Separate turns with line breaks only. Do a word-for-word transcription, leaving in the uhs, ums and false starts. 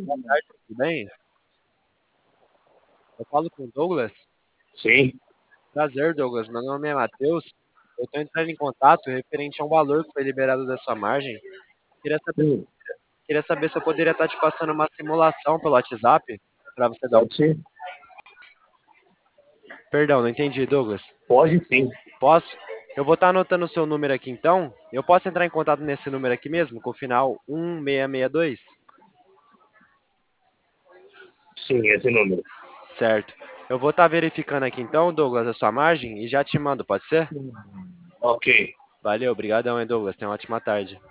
Boa tarde, tudo bem? Eu falo com o Douglas.
Sim.
Prazer, Douglas. Meu nome é Matheus. Eu estou entrando em contato referente a um valor que foi liberado da sua margem. Queria saber,
Hum,
queria saber se eu poderia estar te passando uma simulação pelo WhatsApp para você dar um...
pode ser?
Perdão, não entendi, Douglas.
Pode sim.
Posso? Eu vou estar anotando o seu número aqui então. Eu posso entrar em contato nesse número aqui mesmo, com o final um seis seis dois?
Sim, esse número.
Certo. Eu vou estar verificando aqui então, Douglas, a sua margem e já te mando, pode ser?
Ok.
Valeu, obrigadão, hein, Douglas. Tenha uma ótima tarde.